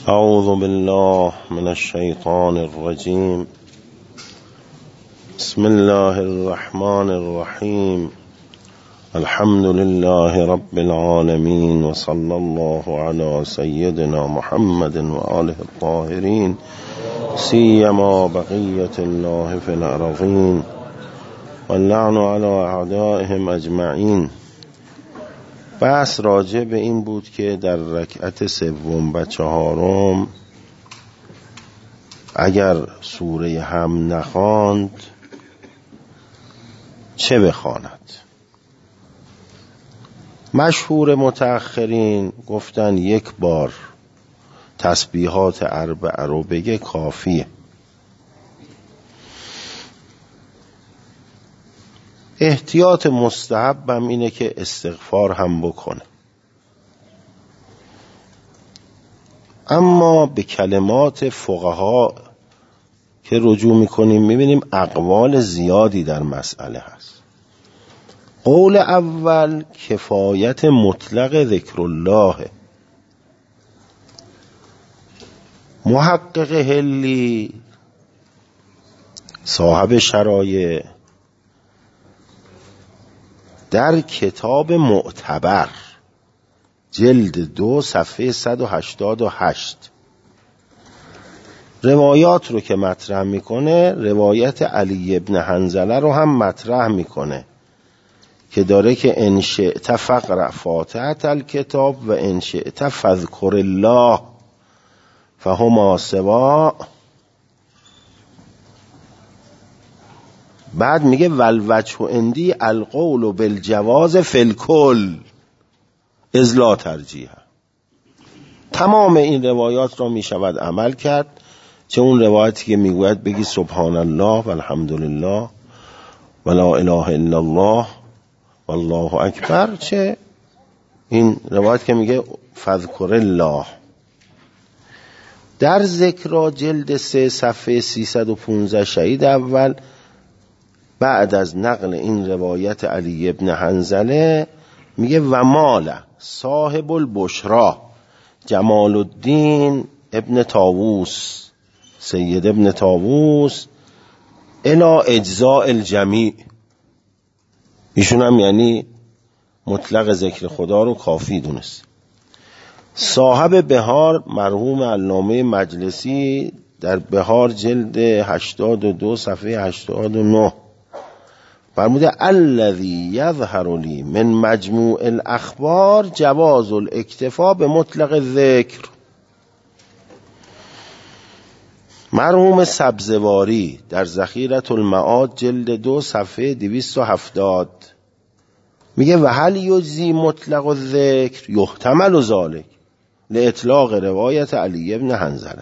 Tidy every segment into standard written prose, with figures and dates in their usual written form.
اعوذ بالله من الشیطان الرجیم. بسم الله الرحمن الرحیم. الحمد لله رب العالمین و صلی الله علی سیدنا محمد و آله الطاهرین سیما بقیة الله فی الارضین واللعن علی اعدائهم اجمعین. بحث راجع به این بود که در رکعت سوم و چهارم اگر سوره هم نخواند چه بخواند. مشهور متأخرین گفتن یک بار تسبیحات اربعه رو بگه کافیه. احتیاط مستحبم اینه که استغفار هم بکنه، اما به کلمات فقها که رجوع میکنیم میبینیم اقوال زیادی در مسئله هست. قول اول کفایت مطلق ذکر الله. محقق حلی صاحب شرایع در کتاب معتبر جلد 2 صفحه 188 روایات رو که مطرح میکنه، روایت علی ابن حنظله رو هم مطرح میکنه که داره که ان شئت فقرأ فاتحة الکتاب و ان شئت فاذکر الله فهما سواء. بعد میگه والوجه عندی القول بالجواز فی الکل اذ لا ترجیح. تمام این روایات را میشود عمل کرد، چه اون روایتی که میگوید بگی سبحان الله و الحمدلله و لا اله الا الله والله اکبر، چه این روایت که میگه فاذکر الله. در ذکر جلد 3 صفحه 315 شهید اول بعد از نقل این روایت علی ابن حنظله میگه و مال صاحب البشرا جمال الدین ابن طاووس سید ابن طاووس الی اجزاء الجمیع. ایشون هم یعنی مطلق ذکر خدا رو کافی دونست. صاحب بهار مرحوم علامه مجلسی در بهار جلد 82 صفحه 89 فرموده الذی یظهر لی من مجموع الاخبار جواز الاکتفا به مطلق ذکر. مرحوم سبزواری در ذخیرة المعاد جلد 2 صفحه 270 میگه و هل یجزی مطلق الذکر یحتمل ذلک لاطلاق روایت علی ابن حنظله.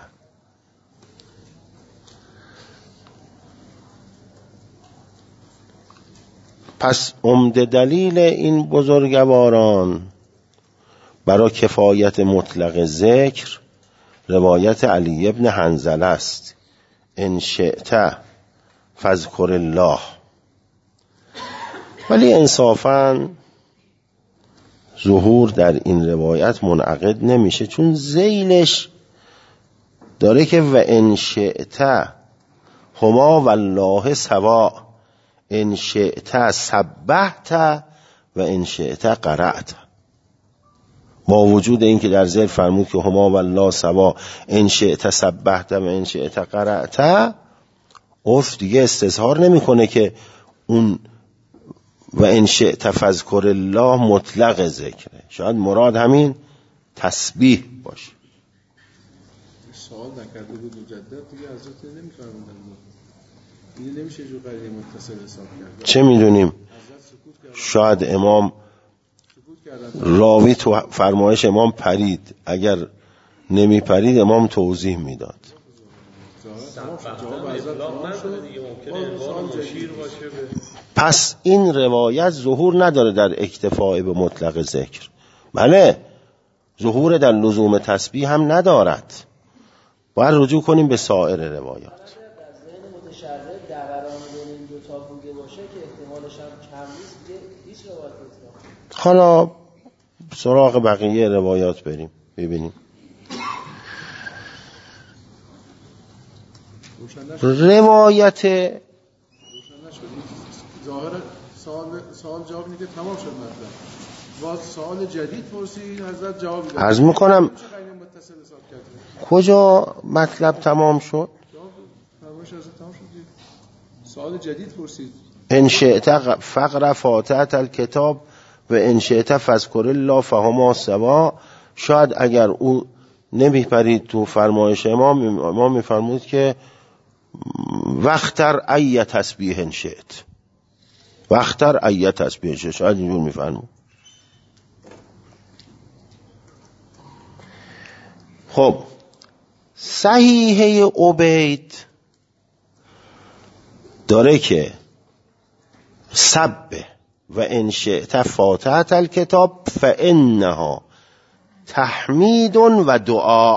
پس عمده دلیل این بزرگواران برای کفایت مطلق ذکر روایت علی ابن حنظله است، ان شئت فاذکر الله. ولی انصافاً ظهور در این روایت منعقد نمیشه، چون ذیلش داره که و ان شئت هما والله سواء، ان شئت سبحت و ان شئت قرأت. با وجود این که در ذیل فرمود که هما والله سواء ان شئت سبحت و ان شئت قرأت، عرف دیگه استظهار نمیکنه که اون و ان شئت فاذکر الله مطلق ذکره. شاید مراد همین تسبیح باشه. سوال نکرده بود مجدد دیگه حضرت نمیفرمودن، دیگه نمیشه جو قرینه متصل حساب کرد. چه میدونیم، شاید امام راوی تو فرمایش امام پرید، اگر نمی پرید امام توضیح میداد. پس این روایت ظهور نداره در اکتفاء به مطلق ذکر. بله ظهور در لزوم تسبیح هم ندارد، باید رجوع کنیم به سایر روایات. حالا سراغ بقیه روایات بریم ببینیم. روایت ظاهر سوال جواب میده تمام شد مطلب. باز سوال جدید پرسید حضرت جواب داد. عرض میکنم کجا مطلب تمام شد؟ سوال جدید پرسید. ان شئت فقر فاتحه الکتاب و ان شئت فاذکر الله فهما سوا. شاید اگر او نمیپرید تو فرمایش ما میفرمود که وقتر ای تسبیح شئت، وقتر ای تسبیح شئت، شاید اینجور میفرمود. خب صحیحه عبید داره که سبه و ان شئت فاتحه الکتاب فانها تحمید و دعا.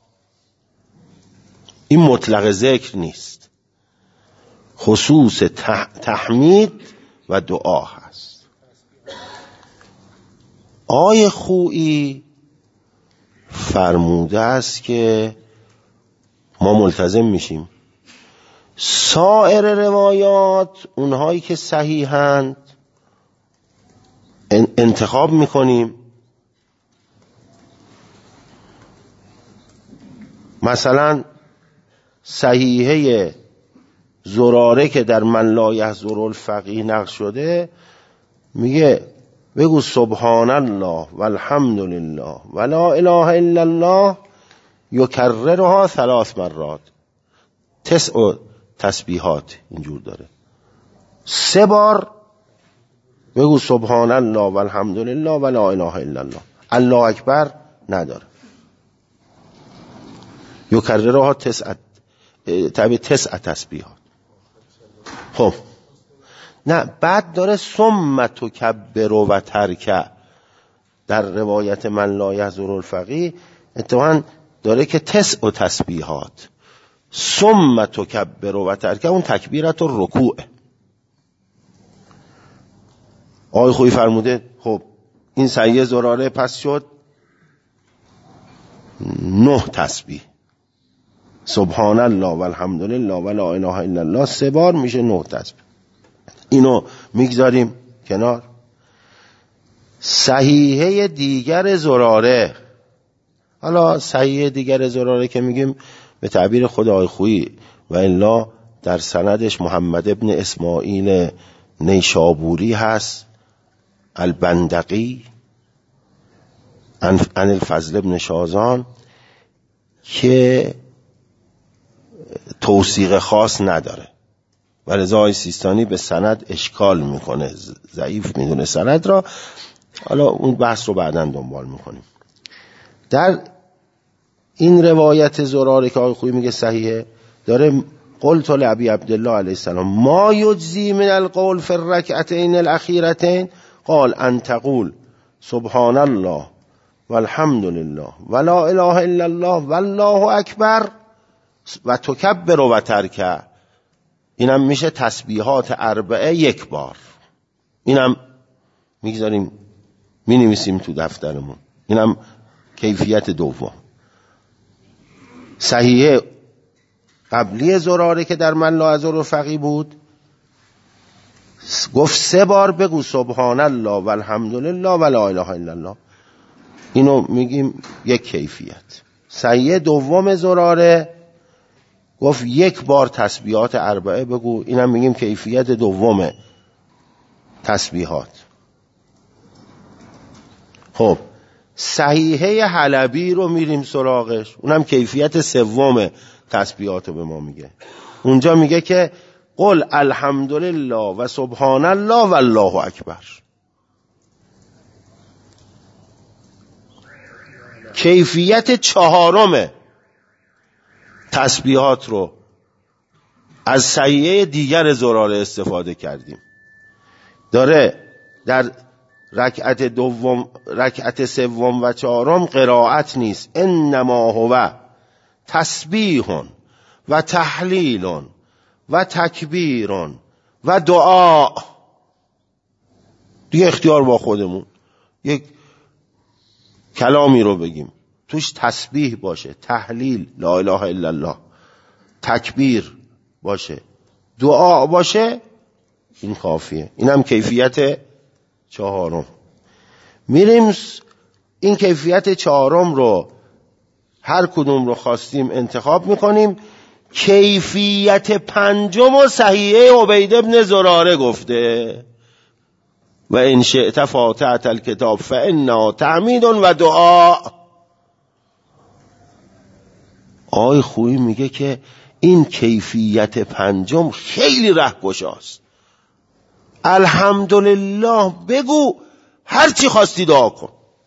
این مطلق ذکر نیست، خصوص تحمید و دعا هست. آیه خویی فرموده است که ما ملتزم میشیم سایر روایات اونهایی که صحیحند انتخاب میکنیم. مثلا صحیحه زراره که در من لا یحضر الفقیه نقل شده میگه بگو سبحان الله والحمد لله ولا اله الا الله یکررها 3 مرات، 9 تسبیحات اینجور داره. 3 بار بگو سبحان الله والحمد لله ولا اله الا الله، الله اکبر نداره. یکررها 9 تسبیحات. خب نه، بعد داره ثم تکبر و ترک. در روایت من لا یحضر الفقیه اتفاقاً داره که 9 تسبیحات ثم تکبر و ترک، اون تکبیرت الرکوع. آقای خویی فرموده خب این صحیحه زراره پس شد 9 تسبیح، سبحان الله والحمد لله ولا اله الا الله 3 بار میشه 9 تسبیح. اینو میگذاریم کنار. صحیحه دیگر زراره، حالا صحیحه دیگر زراره که میگیم به تعبیر خود آقای خویی و الا در سندش محمد ابن اسماعیل نیشابوری هست البندقی عن الفضل ابن شازان که توثیق خاص نداره و رضا آقای سیستانی به سند اشکال میکنه، ضعیف میدونه سند را. حالا اون بحث رو بعداً دنبال میکنیم. در این روایت زراره که آقای خویی میگه صحیحه داره قلت لابی عبدالله علیه السلام ما یجزی من القول فی الرکعتین الاخیرتین قال ان تقول سبحان الله والحمد لله ولا اله الا الله والله اکبر و تکبر و ترک. اینم میشه تسبیحات 4 1 بار. اینم میگذاریم مینویسیم تو دفترمون. اینم کیفیت دوم. صحیحه قبلی زراره که در من لا یحضر الفقیه بود گفت 3 بار بگو سبحان الله والحمد لله ولا اله الا الله. اینو میگیم یک کیفیت. صحیحه دوم زراره گفت 1 بار تسبیحات 4 بگو. اینم میگیم کیفیت دوم تسبیحات. خب صحیحه حلبی رو میریم سراغش، اونم کیفیت سوم تسبیحات رو به ما میگه. اونجا میگه که قل الحمدلله و سبحان الله و الله اکبر. کیفیت 4 تسبیحات رو از صحیحه دیگر زراره استفاده کردیم. داره در رکعت 3 و 4 قرائت نیست، انما هو تسبیح و تحلیل و تکبیر و دعا. دیگه اختیار با خودمون، یک کلامی رو بگیم توش تسبیح باشه، تحلیل لا اله الا الله، تکبیر باشه، دعا باشه، این کافیه. این هم کیفیت چهارم. میریم این کیفیت چهارم رو هر کدوم رو خواستیم انتخاب میکنیم. کیفیت پنجم و صحیحه عبید بن زراره گفته و ان شئت فاتحة الکتاب فإنها تعمید و دعا. آقای خویی میگه که این کیفیت پنجم خیلی رهگشاست. الحمدلله بگو، هر چی خواستی دعا کن.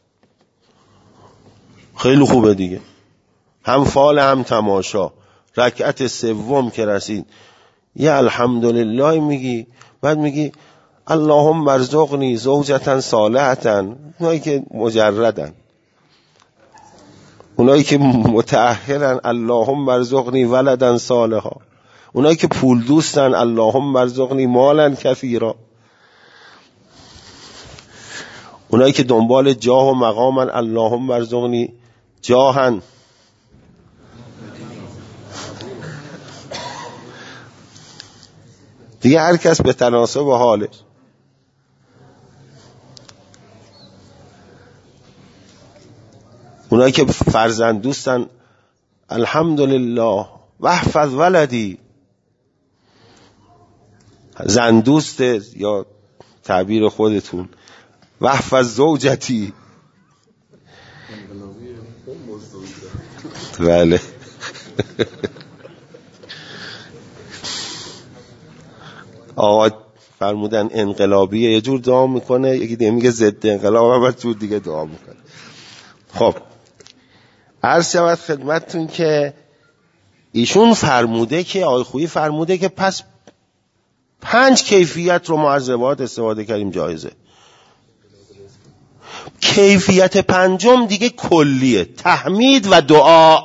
خیلی خوبه دیگه. هم فال هم تماشا. رکعت سوم که رسید یه الحمدلله میگی، بعد میگی اللهم ارزقنی زوجة صالحة. اونایی که مجردن، اونایی که متأهلن اللهم ارزقنی ولدا صالحا، اونایی که پول دوستن اللهم ارزقنی مالا کثیرا، اونایی که دنبال جاه و مقامن اللهم ارزقنی جاهن. دیگه هر کس به تناسب حالش. اونایی که فرزند دوستن الحمدلله واحفظ ولدی. زن دوست یا تعبیر خودتون واحفظ زوجتی. بله. آقا فرمودن انقلابیه، یه جور دعا میکنه، یکی دیگه میگه ضد انقلاب، هم جور دیگه دعا میکنه. خب عرض شود خدمتتون که ایشون فرموده که آقای خویی فرموده که پس 5 کیفیت رو ما از روایات استفاده کردیم جایزه. کیفیت پنجم دیگه کلیه، تحمید و دعا.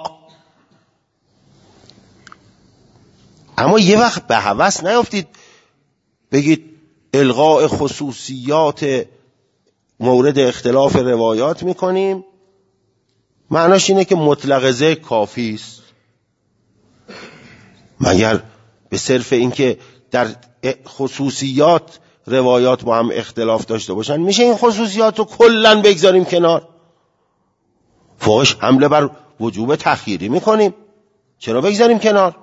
اما یه وقت به هوس نیافتید بگید الغاء خصوصیات مورد اختلاف روایات میکنیم. معناش اینه که مطلق ذکر کافی است. مگر به صرف اینکه در خصوصیات روایات با هم اختلاف داشته باشن میشه این خصوصیات رو کلن بگذاریم کنار؟ فوقش حمله بر وجوب تخییری میکنیم، چرا بگذاریم کنار؟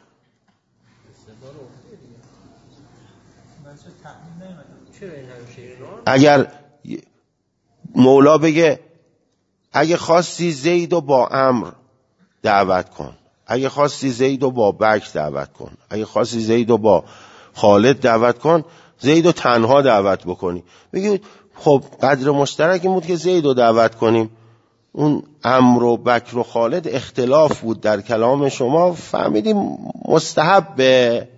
اگر مولا بگه اگه خواستی زید رو با عمرو دعوت کن، اگه خواستی زید رو با بکر دعوت کن، اگه خواستی زید رو با خالد دعوت کن، زید رو تنها دعوت بکنی. بگید خب قدر مشترک این بود که زید رو دعوت کنیم، اون عمرو و بکر و خالد اختلاف بود در کلام شما، فهمیدیم مستحبه،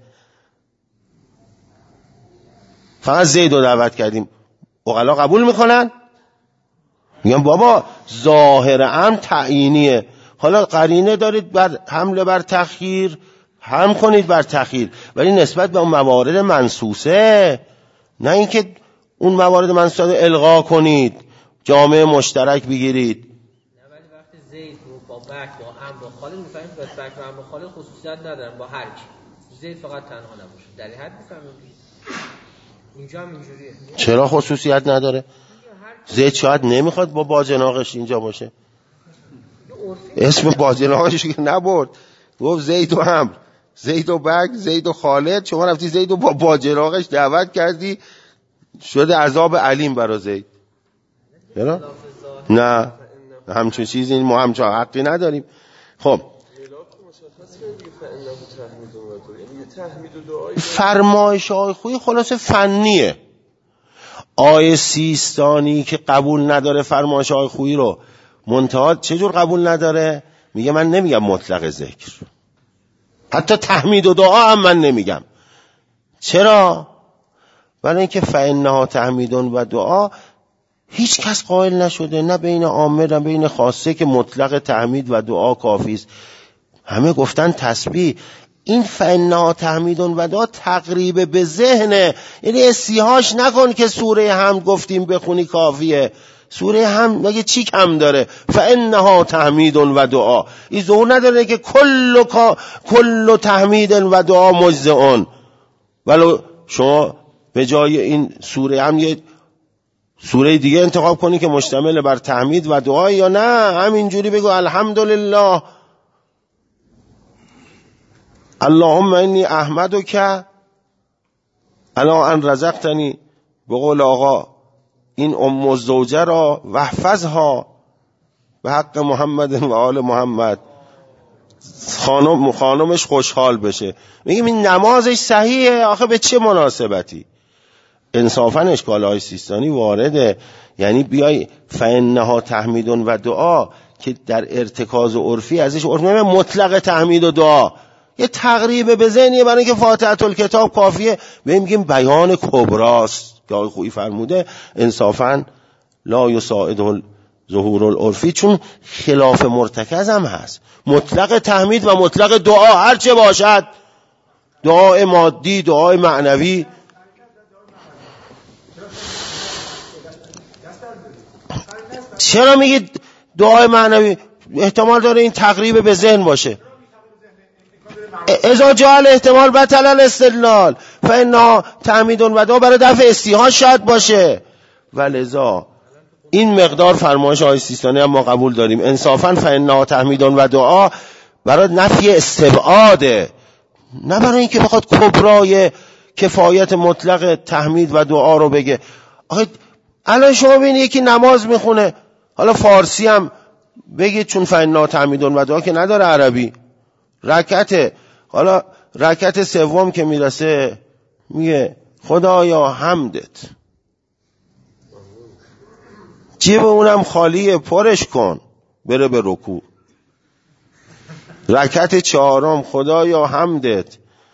فقط زید رو دعوت کردیم. عقلا قبول میکنن؟ میگن بابا ظاهر امر تعیینیه، حالا قرینه دارید بر حمله بر تخییر، هم کنید بر تخییر، ولی نسبت به اون موارد منصوصه، نه اینکه اون موارد منصوصه رو الغا کنید، جامعه مشترک بگیرید. نه ولی وقتی زید رو با بکر با عمرو و خالد میفهمید با بکر و عمرو و خالد خصوصیت ندارن با هر کی، زید فقط تنها نباشه، در این حد میفهمید. اینجا هم اینجوریه. چرا خصوصیت نداره؟ زید شاید نمیخواد با باجناقش اینجا باشه، اسم باجناقش که نبرد، گفت زید و عمرو، زید و بکر، زید و خالد، شما رفتی زید و با باجناقش دعوت کردی، شده عذاب علیم برای زید. نه همچون چیزی ما همچون حقی نداریم. خب فرمایش آقای خویی خلاصه فنیه. آیه سیستانی که قبول نداره فرمایش آقای خویی رو، منتها چجور قبول نداره؟ میگه من نمیگم مطلق ذکر، حتی تحمید و دعا هم من نمیگم. چرا؟ برای اینکه فإنها تحمید و دعا هیچ کس قائل نشده، نه بین عامه نه بین خاصه، که مطلق تحمید و دعا کافی است. همه گفتن تسبیح. این فإنها تحمید و دعا تقریب به ذهنه، یعنی استیهاش نکن که سوره حمد گفتیم بخونی کافیه، سوره هم مگه چی کم داره؟ فانها تحمید و دعا. این ظهور نداره که کل تحمید و دعا مجزئون. ولو شما به جای این سوره هم یه سوره دیگه انتخاب کنی که مشتمل بر تحمید و دعا، یا نه همینجوری بگو الحمدلله اللهم انی احمدک الا ان رزقتنی، به قول آقا این ام الزوجه را واحفظها به حق محمد و آل محمد، خانمش خوشحال بشه. میگیم این نمازش صحیحه، آخه به چه مناسبتی؟ انصافا اشکالهای سیستانی وارده. یعنی بیای فانها تحمید و دعا که در ارتکاز و عرفی ازش عرف مطلق تحمید و دعا یه تقریب به ذهنیه، برای که فاتحه الکتاب کافیه. میگیم بیان کبراست که آقای خویی فرموده انصافا لا یساعد ظهور العرفی، چون خلاف مرتکز هم هست. مطلق تحمید و مطلق دعا هر چه باشد، دعای مادی، دعای معنوی. چرا میگید دعای معنوی؟ احتمال داره این تقریب به ذهن باشه. اذا جاء الاحتمال بطل الاستدلال، فإنها تحمید و دعا برای دفع استیحاش شاید باشه. ولذا این مقدار فرمایش آقای سیستانی هم ما قبول داریم. انصافا فإنها تحمید و دعا برای نفی استبعاده، نه برای اینکه بخواد کبرای کفایت مطلق تحمید و دعا رو بگه. آخه الان شما ببینید یکی نماز میخونه، حالا فارسی هم بگید چون فإنها تحمید و دعا که نداره عربی، حالا رکعت سوم که میرسه میگه خدایا حمدت، جیب اونم خالیه پرش کن، بره به رکوع. رکعت چهارم خدایا حمدت،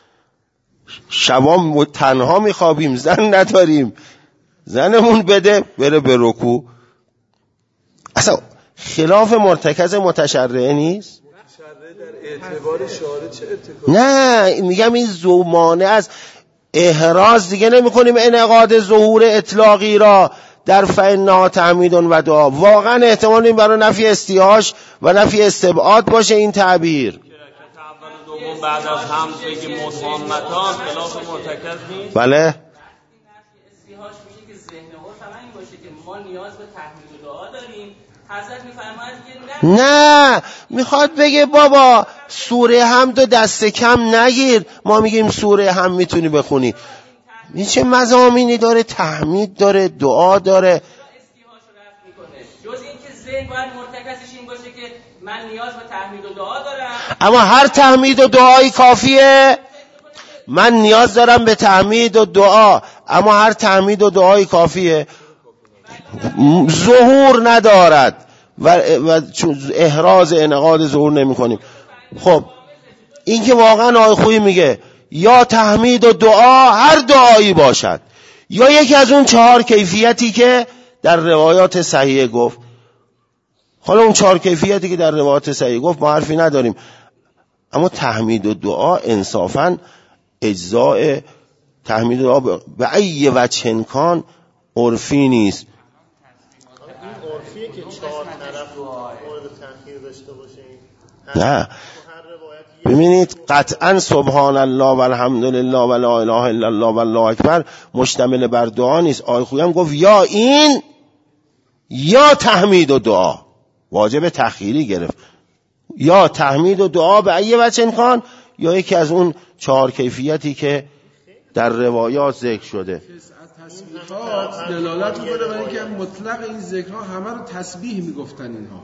شبام تنها میخوابیم زن نداریم زنمون بده، بره به رکوع. اصلا خلاف مرتکز متشرعه نیست؟ در اعتبار شارع چه اتکا؟ نه میگم این زمانه از احراز دیگه نمی کنیم انعقاد ظهور اطلاقی را در فإنها تحمید و دعا. واقعا احتمال این برای نفی استیحاش و نفی استبعاد باشه این تعبیر. رکعت اول و دوم بعد از حمد بگیم متامتان خلاف مرتکز نیست؟ بله. استیحاش میشه که ذهن عرف هم این باشه که ما نیاز به تحمید و دعا داریم. حضرت میفرماید که نه میخواد بگه بابا سوره حمد و دست کم نگیر، ما میگیم سوره حمد میتونی بخونی. این چه مضامینی داره؟ تحمید داره، دعا داره. استیحاش رو رفع میکنه. جز این که ذهن باید مرتکزش این باشه که من نیاز به تحمید و دعا دارم. اما هر تحمید و دعایی کافیه؟ من نیاز دارم به تحمید و دعا، اما هر تحمید و دعایی کافیه؟ ظهور ندارد و چون احراز انعقاد ظهور نمی کنیم. خب این که واقعا آقای خویی میگه یا تحمید و دعا هر دعایی باشد، یا یکی از اون 4 کیفیتی که در روایات صحیحه گفت. حالا اون 4 کیفیتی که در روایات صحیحه گفت ما حرفی نداریم، اما تحمید و دعا انصافا اجزاء تحمید و دعا به ای وجه کان عرفی نیست. این عرفیه که 4 طرف مورد تأخیر داشته باشه. نه ببینید قطعا سبحان الله و الحمدلله و لا اله الا الله و الله اکبر مشتمل بر دعا نیست. آقای خویی هم گفت یا این یا تحمید و دعا، واجب تأخیری گرفت. یا تحمید و دعا به ای وجه کان، یا یکی از اون 4 کیفیتی که در روایات ذکر شده. تسبیحات دلالت میکنه برای اینکه مطلق این ذکرها همه رو تسبیح میگفتن اینها.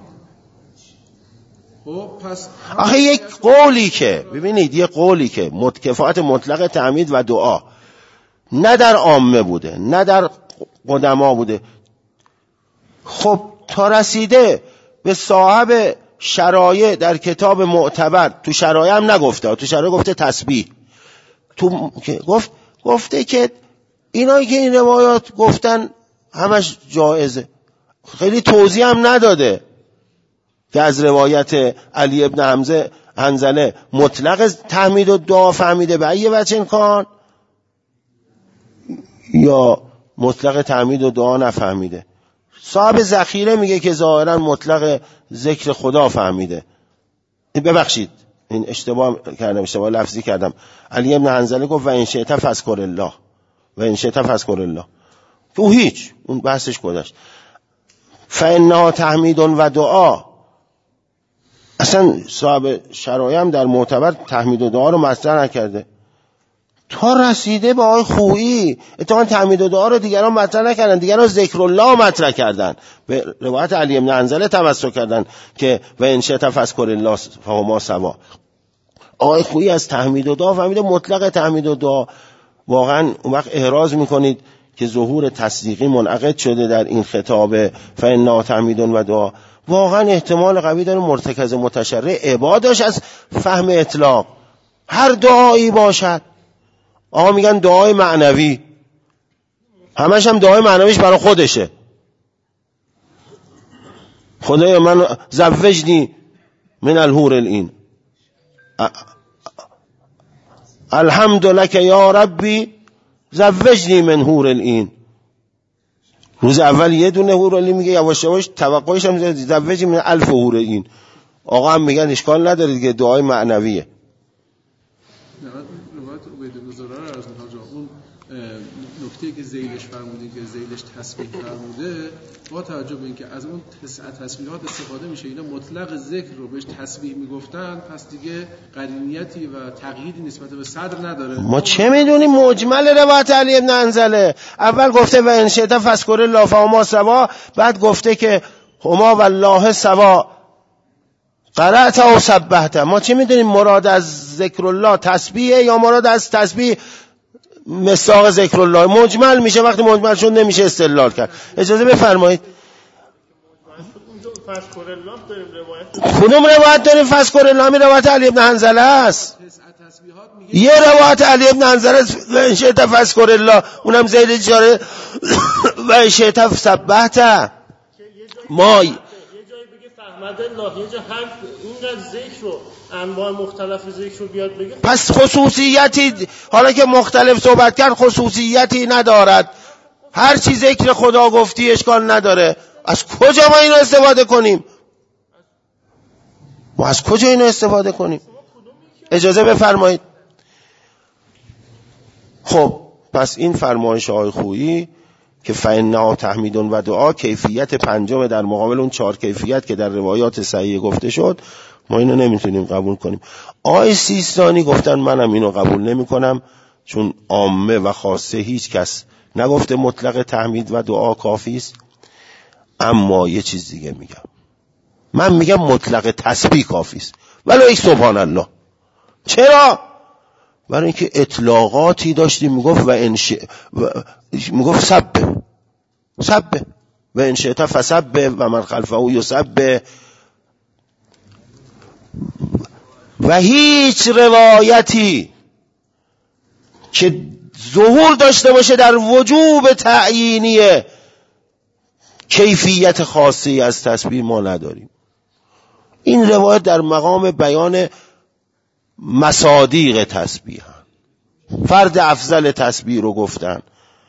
خب پس آخه یک قولی که ببینید یه قولی که کفایت مطلق تحمید و دعا نه در عامه بوده نه در قدما بوده، خب تا رسیده به صاحب شرایع در کتاب معتبر، تو شرایع هم نگفته، تو شرایع گفته تسبیح، تو گفته که اینایی که این روایات گفتن همش جایزه، خیلی توضیح هم نداده که از روایت علی ابن حنظله مطلق تحمید و دعا فهمیده به ای وجه کان یا مطلق تحمید و دعا نفهمیده. صاحب ذخیره میگه که ظاهرا مطلق ذکر خدا فهمیده. ببخشید این اشتباه کردم، اشتباه لفظی کردم. علی ابن حنظله گفت و ان شئت فاذکر الله، و ان شئت فاذکر الله. تو هیچ اون بحثش گذشت. فانها تحمید و دعا. اصلا صاحب شرایع هم در معتبر تحمید و دعا رو مطرح نکرده تا رسیده به آقای خویی. اتفاقا تحمید و دعا رو دیگران مطرح نکردن، دیگران ذکر الله مطرح کردن، به روایت علی ابن حنظله توسل کردن که و ان شئت فاذکر الله فهما سوا. آقای خویی از تحمید و دعا فهمیده مطلق تحمید و دعا. واقعا اون وقت احراز میکنید که ظهور تصدیقی منعقد شده در این خطاب فإنها تحمید و دعا. واقعا احتمال قوی داره مرتکز متشرع عبادش از فهم اطلاق هر دعایی باشد. آقا میگن دعای معنوی، همش هم دعای معنویش برای خودشه. خدایا من زوجنی من الحور العین، الحمد لک یا ربی زوجنی من حور العین. روز اول یه دونه حور العین میگه، یواش یواش توقعش هم زوجنی من 1000 حور العین. آقا هم میگن اشکال نداره دیگه دعای معنویه. روایت عبید بن زراره رو از اون نکته که ذیلش فرمودین که ذیلش تسبیح فرموده، با توجه به اینکه از اون تسبیحات استفاده میشه، اینا مطلق ذکر رو بهش تسبیح میگفتن، پس دیگه قرینیتی و تقییدی نسبت به صدر نداره. ما چه میدونیم؟ مجمل روایت علی ابن حنظله اول گفته و ان شئت فاذکر الله فهما سوا، بعد گفته که هما والله سوا قرأت و سبحت. ما چه میدونیم مراد از ذکر الله تسبیحه یا مراد از تسبیح مساق ذکر الله؟ مجمل میشه، وقتی مجمل شد نمیشه استدلال کرد. اجازه بفرمایید. کدوم روایت داریم فاذکر الله؟ همین روایت علی ابن حنظله است. یه روایت علی ابن حنظله است و ان شئت فاذکر الله، اونم زید اجاره و ان شئت سبحت. ما احمد الله یه جا حرف اینقدر ذکر رو انواع مختلف ذکر رو بیاد بگه، پس خصوصیتی حالا که مختلف صحبت کرد خصوصیتی ندارد. هر چی ذکر خدا گفتی اشکال نداره. از کجا ما اینو استفاده کنیم؟ ما از کجا اینو استفاده کنیم؟ اجازه بفرمایید. خب پس این فرمایش آقای خویی که فإنها تحمید و دعا کیفیت پنجم در مقابل اون 4 کیفیت که در روایات صحیح گفته شد، ما اینو نمیتونیم قبول کنیم. آقای سیستانی گفتن منم اینو قبول نمی کنم، چون عامه و خاصه هیچ کس نگفته مطلق تحمید و دعا کافی است. اما یه چیز دیگه میگم، من میگم مطلق تسبیح کافی است ولو یک سبحان الله. چرا؟ برای اینکه اطلاقاتی داشتیم میگفت و میگفت سبه و ان شئت فسبه و من خلفه یسبه، و هیچ روایتی که ظهور داشته باشه در وجوب تعیینی کیفیت خاصی از تسبیح ما نداریم. این روایت در مقام بیان مصادیق تسبیح، فرد افضل تسبیح رو گفتن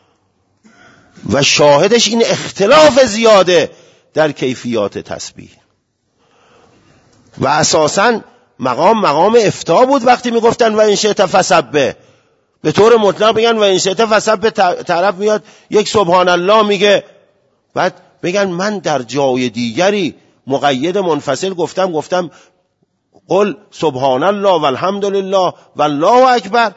و شاهدش این اختلاف زیاده در کیفیات تسبیح. و اساساً مقام افتاء بود وقتی میگفتن و ان شئت فسبح، به طور مطلق بگن و ان شئت فسبح، طرف میاد یک سبحان الله میگه، بعد بگن من در جای دیگری مقید منفصل گفتم قل سبحان الله والحمد لله والله اکبر.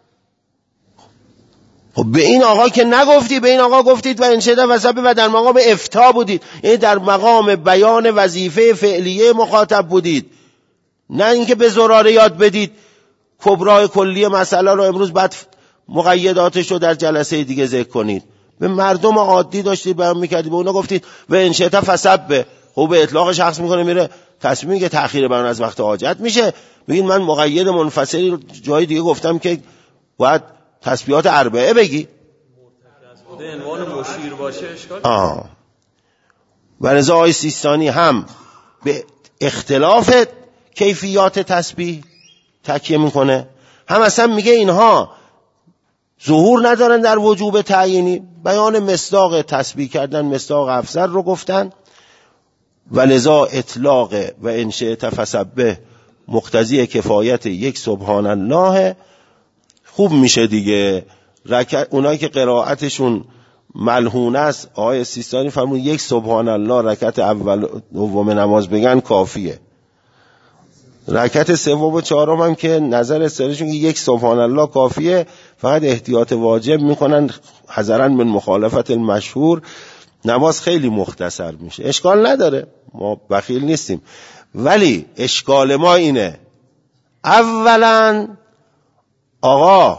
خب به این آقا که نگفتی، به این آقا گفتید و ان شئت فسبح و در مقام افتاء بودید، یعنی در مقام بیان وظیفه فعلیه مخاطب بودید، نه اینکه به زراره یاد بدید کبرای کلی مسئله رو امروز بعد مقیداتش رو در جلسه دیگه ذکر کنید. به مردم عادی داشتید بیان میکردید، به اونا گفتید و ان شئت فسبح. خب به اطلاق شخص میکنه میره تصمیمی که تأخیر بیان از وقت حاجت میشه، بگید من مقید منفصلی رو جای دیگه گفتم که باید تسبیحات 4 بگی. به عنوان مشیر باشه اشکال. و رضا آقای سیستانی هم به اختلاف کیفیات تسبیح تکیه میکنه، هم اصلا میگه اینها ظهور ندارن در وجوب تعیینی. بیان مصداق تسبیح کردن مصداق افضل رو گفتن. ولذا اطلاق و انشاء فسبح مقتضی کفایت یک سبحان الله خوب میشه دیگه. اونایی که قرائتشون ملحون است، آقای سیستانی فرمود یک سبحان الله رکعت اول دوم نماز بگن کافیه. رکعت سوم و چهارم هم که نظر سرشون که یک سبحان الله کافیه، فقط احتیاط واجب میکنن حذرا من مخالفت المشهور، نماز خیلی مختصر میشه. اشکال نداره، ما بخیل نیستیم، ولی اشکال ما اینه اولا آقا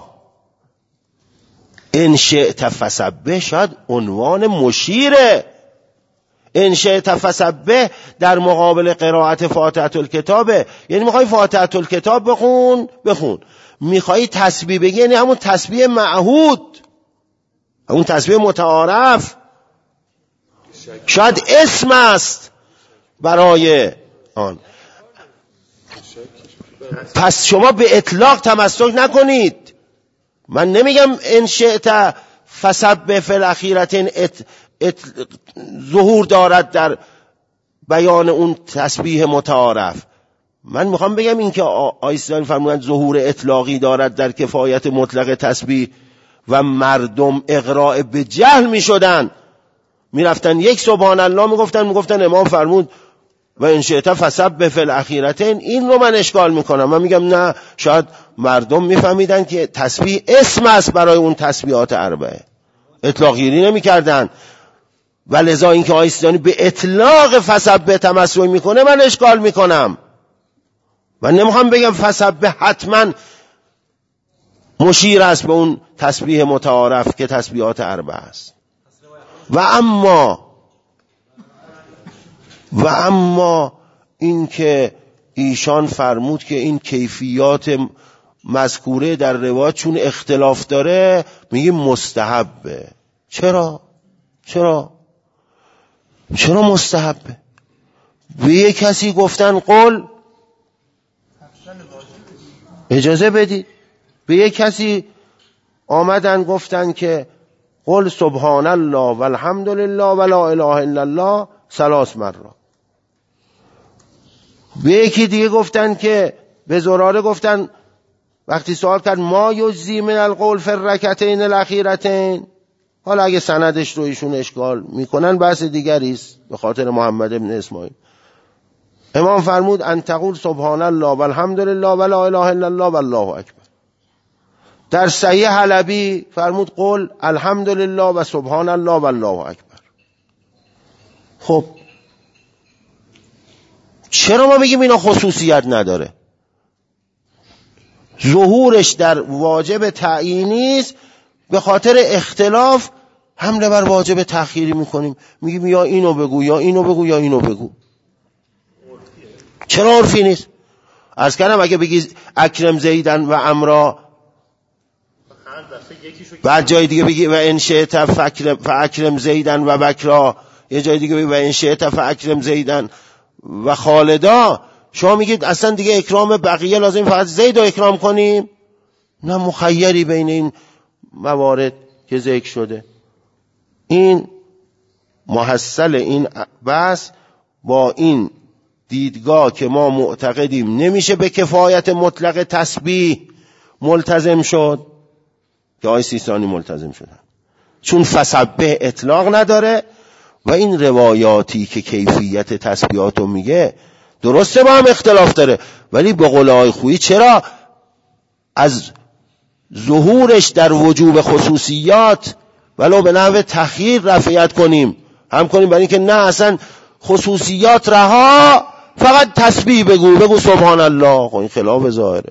ان شئت فسبح شاید عنوان مشیره. ان شئت فسبح در مقابل قرائت فاتحه الکتابه، یعنی میخوای فاتحه الکتاب بخون، میخوای تسبیح بگی یعنی همون تسبیح معهود، همون تسبیح متعارف، شاید اسم است برای آن. پس شما به اطلاق تمسک نکنید. من نمیگم ان شئت فسبح فی الاخیرتین ظهور دارد در بیان اون تسبیح متعارف. من میخوام بگم این که آیسلام فرمودن ظهور اطلاقی دارد در کفایت مطلق تسبیح و مردم اغراء به جهل میشدن، میرفتن یک سبحان الله میگفتن امام فرمود و ان شئت فسبح فی الاخیرتین. این رو من اشکال میکنم. من میگم نه، شاید مردم میفهمیدن که تسبیح اسم است برای اون تسبیحات اربعه، اطلاق گیری نمیکردن. و لذا اینکه آیستانی به اطلاق فسبح تمسک میکنه من اشکال میکنم. من نمیخوام بگم فسبح حتما مشیر است به اون تسبیح متعارف که تسبیحات اربعه است. و اما این که ایشان فرمود که این کیفیات مذکوره در روایت چون اختلاف داره میگیم مستحبه. چرا مستحبه؟ به یک کسی گفتن قول، اجازه بدید، به یک کسی آمدن گفتن که قل سبحان الله والحمد لله ولا اله الا الله 3 مرات. به یکی دیگه گفتن که به زراره گفتن وقتی سوال کرد ما یجزی من القول فی الرکعتین الاخیرتین، حالا اگه سندش رو ایشون اشکال میکنن بحث دیگری است، به خاطر محمد ابن اسماعیل. امام فرمود ان تقول سبحان الله والحمد لله ولا اله الا الله والله اکبر. در صحیح حلبی فرمود قل الحمد لله و سبحان الله والله اکبر. خب چرا ما بگیم اینا خصوصیت نداره؟ ظهورش در واجب تعیینی است، به خاطر اختلاف حمله بر واجب تأخیری میکنیم، میگیم یا اینو بگو یا اینو بگو یا اینو بگو. چرا عرفی نیست؟ عرض کردم اگه بگی اکرم زیدن و امرا، بعد جای دیگه بگی و ان شئت فاکرم زیدن و بکرا، یه جای دیگه بگی و ان شئت فاکرم زیدن و خالدا، شما میگید اصلا دیگه اکرام بقیه لازم فقط زید رو اکرام کنیم؟ نه، مخیری بین این موارد که ذکر شده. این محصل این بحث با این دیدگاه که ما معتقدیم نمیشه به کفایت مطلق تسبیح ملتزم شد، که آقای سیستانی ملتزم شدن، چون فسبح اطلاق نداره و این روایاتی که کیفیت تسبیحاتو میگه درسته با هم اختلاف داره، ولی به قول آقای خویی چرا از ظهورش در وجوب خصوصیات ولو به نحو تخییر رفعیت کنیم هم کنیم، برای اینکه نه اصلا خصوصیات رها، فقط تسبیح بگو سبحان الله. این خلاف ظاهره.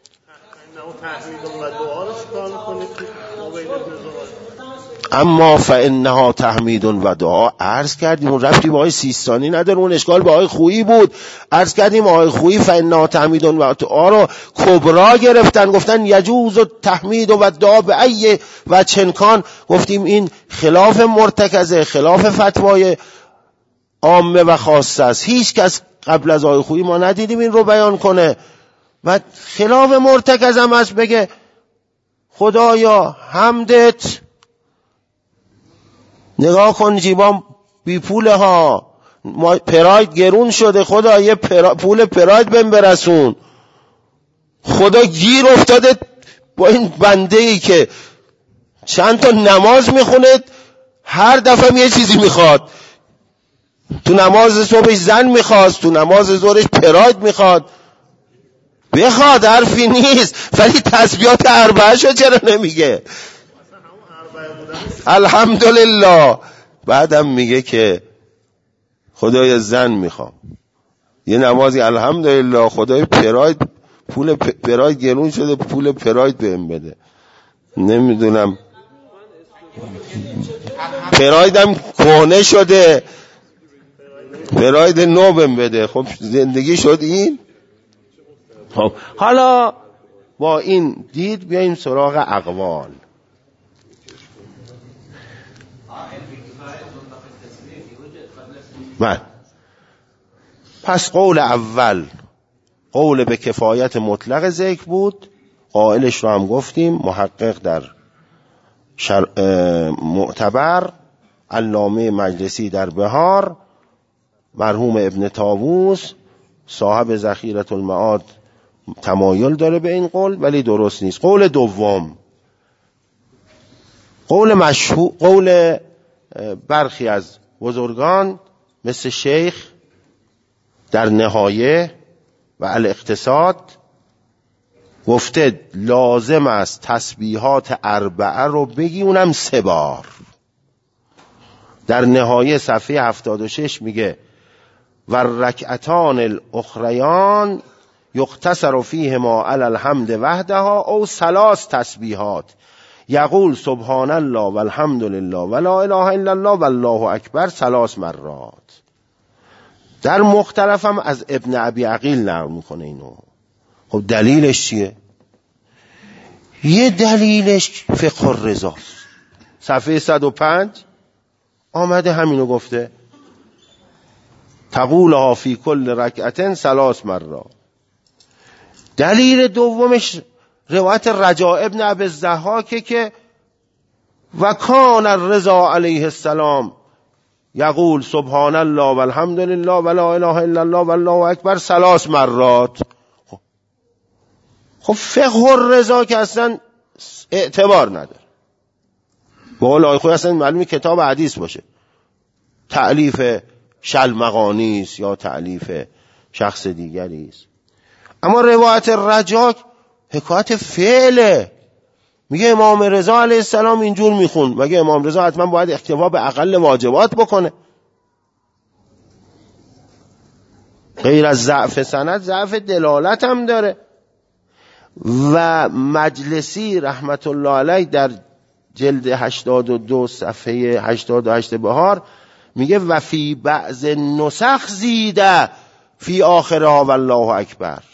اما فانها تحمید و دعا عرض کردیم، اون رفتی با آقای سیستانی نداره، اون اشکال با آقای خویی بود. عرض کردیم آقای خویی فانها تحمید و دعا رو کبرا گرفتن، گفتن یجوز و تحمید و دعا به ای و چنکان. گفتیم این خلاف مرتکزه، خلاف فتوای عامه و خاصه است. هیچ کس قبل از آقای خویی ما ندیدیم این رو بیان کنه و خلاف مرتکز هم هست بگه خدایا حمدت، نگاه کن جیبام بی پوله ها، پراید گرون شده، خدا یه پول پراید بهم برسون. خدا گیر افتاده با این بنده ای که چند تا نماز میخونه، هر دفعه یه چیزی میخواد. تو نماز صبحش زن میخواست، تو نماز ظهرش پراید میخواد. بخواد، حرفی نیست، ولی تسبیحات اربعه شو چرا نمیگه؟ الحمدلله. بعدم میگه که خدای زن میخوام. یه نمازی الحمدلله خدای پراید، پول پراید گرون شده، پول پراید بهم بده. نمیدونم پرایدم کهنه شده، پراید نو بهم بده. خب زندگی شد این. خب حالا با این دید بیاییم سراغ اقوال. پس قول اول قول به کفایت مطلق ذکر بود، قائلش رو هم گفتیم، محقق در معتبر، علامه مجلسی در بهار، مرحوم ابن طاووس صاحب ذخیرة المعاد تمایل داره به این قول ولی درست نیست. قول دوم، قول مشهور، قول برخی از بزرگان مثل شیخ در نهایه و الاقتصاد گفته لازم است تسبیحات اربعه رو بگی، اونم 3 بار. در نهایه صفحه 76 میگه و رکعتان الاخریان یقتصر فیهما علی الحمد وحدها او 3 تسبیحات یقول سبحان الله والحمد لله ولا اله الا الله والله اکبر 3 مرات. در مختلف هم از ابن ابی عقیل نقل میکنه اینو. خب دلیلش چیه؟ یه دلیلش فقه الرضا، صفحه 105 آمده همینو گفته، تقولها فی کل رکعتین 3 مرات. دلیل دومش روایت رجاء ابن ابی الضحاک که و کان الرضا علیه السلام یقول سبحان الله والحمد لله ولا اله الا الله والله اکبر 3 مرات. خب فقه الرضا که اصلا اعتبار نداره، به قول آقای خویی اصلا معلومه کتاب حدیث باشه، تألیف شلمغانی است یا تألیف شخص دیگری است. اما روایت رجاء حکایت فعله، میگه امام رضا علیه السلام اینجور میخوند، مگه امام رضا حتما باید اکتفا به اقل واجبات بکنه؟ غیر از ضعف سند ضعف دلالت هم داره. و مجلسی رحمت الله علیه در جلد 82 صفحه 88 بهار میگه و فی بعض نسخ زیده فی آخرها والله اکبر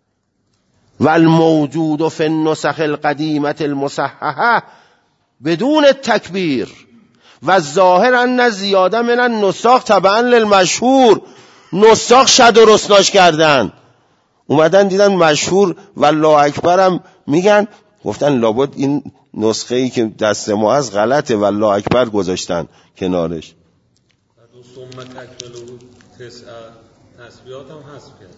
والموجود فی النسخ القدیمه المصححه بدون التکبیر و الظاهر ان زیاده من النساخ تبعا للمشهور. نساخ شد و رسناش کردن، اومدن دیدن مشهور والله اکبر هم میگن، گفتن لابد این نسخه ای که دست ما از غلطه، والله اکبر گذاشتن کنارش. ثم تکملوا 9 تسبیحات هم حذف کرد.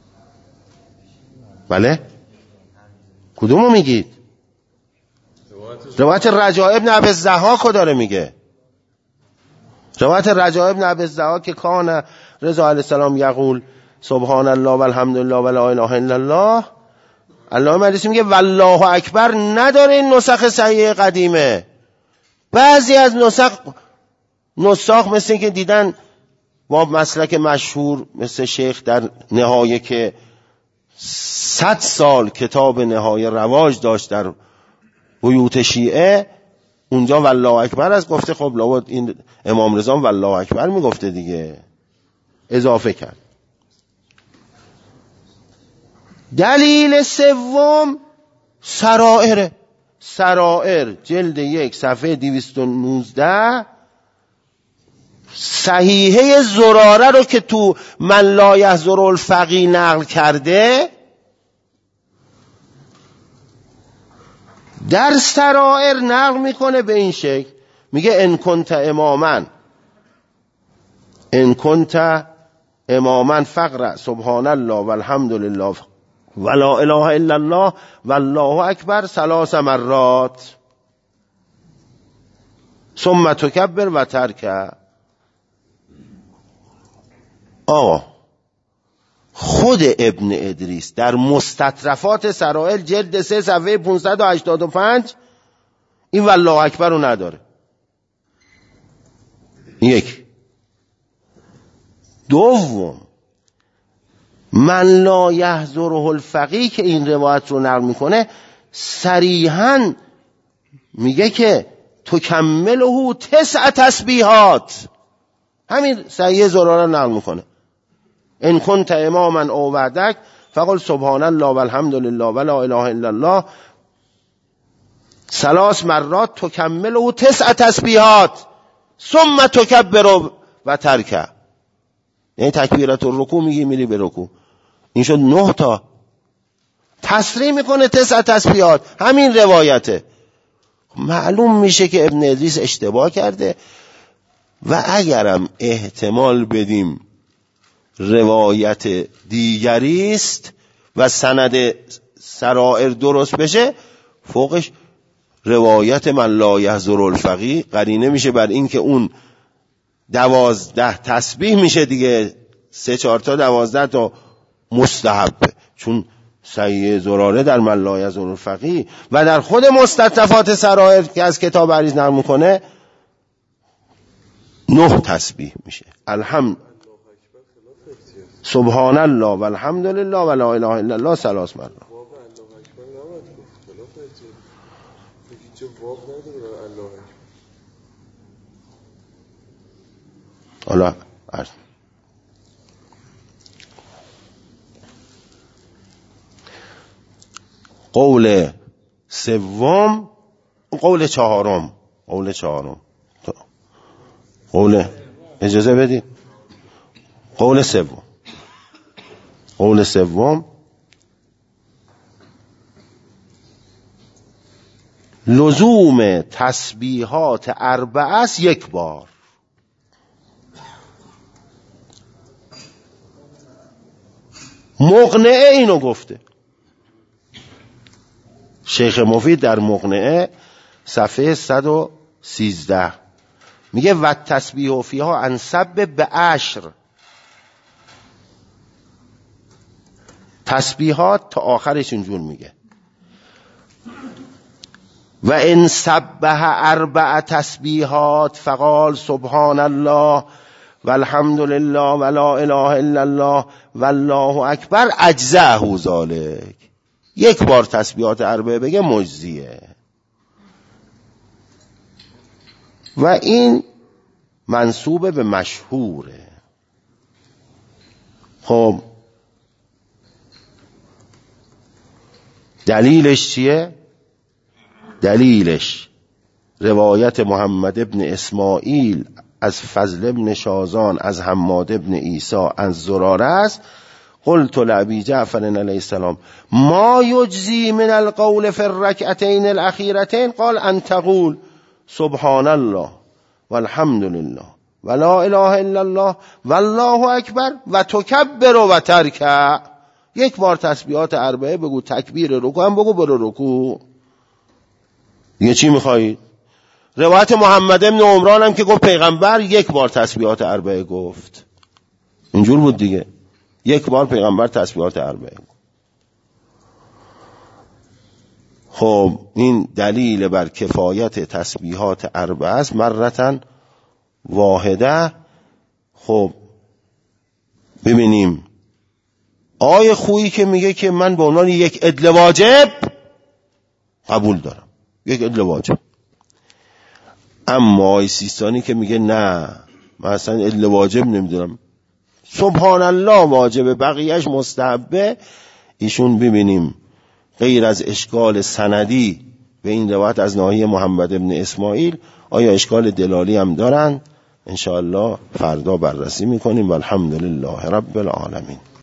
بله کدومو میگید؟ روایت رجاء ابن ابی الضحاک داره میگه. روایت رجاء ابن ابی الضحاک که کان رضا علیه السلام یقول سبحان الله والحمد لله ولا اله الا الله، علامه مجلسی میگه والله اکبر نداره این نسخ صحیح قدیمه. بعضی از نساخ مثل که دیدن با مسلک مشهور مثل شیخ در نهایه که 100 سال کتاب نهایه رواج داشت در بیوت شیعه، اونجا والله اکبر از گفته خب لابد این امام رضا والله اکبر میگفته دیگه، اضافه کرد. دلیل سوم سرائر جلد 1 صفحه 219 صحیحه زراره رو که تو من لا یحضر الفقیه نقل کرده، در سرائر نقل میکنه به این شکل، میگه ان کنت اماما فقرأ سبحان الله والحمد لله ولا اله الا الله والله اکبر 3 مرات ثم تکبر و ترک. خود ابن ادریس در مستطرفات سرائر جلد 3 صفحه 585 این والله اکبر رو نداره. یک. دوم، من لا یحضره الفقیه که این روایت رو نقل میکنه صریحاً میگه که تکمله 9 تسبیحات. همین صحیح زراره نقل میکنه ان کنت اماما او بعدک فقل سبحان الله والحمد لله ولا اله الا الله 3 مرات تکمله 9 تسبیحات ثم تکبر و ترک. یعنی تکبیرت الرکوع میگی میری به رکوع. این شد 9 تا. تصریح میکنه 9 تسبیحات. همین روایته. معلوم میشه که ابن ادریس اشتباه کرده و اگرم احتمال بدیم روایت دیگری است و سند سرائر درست بشه، فوقش روایت من لا یحضر الفقیه قرینه میشه بر این که اون 12 تسبیح میشه دیگه. 3 4 تا 12 تا مستحبه، چون صحیح زراره در من لا یحضر الفقیه و در خود مستطرفات سرائر که از کتاب عریض نقل میکنه 9 تسبیح میشه. الحمد سبحان الله والحمد لله ولا اله الا الله 3 مرات. حالا قول سوم، قول چهارم، قول اجازه بدید. قول سوم لزوم تسبیحات 4 است 1 بار. مقنعه اینو گفته. شیخ مفید در مقنعه صفحه 113 میگه و تسبیح فیها انسب به 10. تسبیحات تا آخرش اینجور میگه و ان سبح 4 تسبیحات فقال سبحان الله والحمد لله ولا اله الا الله والله اکبر اجزاه ذلک. 1 بار تسبیحات 4 بگه مجزیه. و این منسوب به مشهوره. خب دلیلش چیه؟ دلیلش روایت محمد ابن اسماعیل از فضل ابن شازان از حماد ابن عیسی از زراره است. قلت لابی جعفر علیه السلام ما یجزی من القول فی الرکعتین الاخیرتین قال ان تقول سبحان الله والحمد لله ولا اله الا الله والله اکبر و تکبر و ترک. 1 بار تسبیحات 4 بگو، تکبیر رکوع هم بگو، برو رکوع. یه چی میخوایی؟ روایت محمد ابن عمران هم که گفت پیغمبر 1 بار تسبیحات 4 گفت. اینجور بود دیگه. 1 بار پیغمبر تسبیحات 4 گفت. خب این دلیل بر کفایت تسبیحات 4 است مرتن واحده. خب ببینیم آیه خویی که میگه که من به عنوان 1 عدل واجب قبول دارم، 1 عدل واجب. اما آیه سیستانی که میگه نه من اصلا عدل واجب نمیدونم، سبحان الله واجبه بقیهش مستحبه، ایشون ببینیم غیر از اشکال سندی به این روایت از ناحیه محمد ابن اسماعیل آیا اشکال دلالی هم دارن؟ انشاءالله فردا بررسی میکنیم. والحمدلله رب العالمین.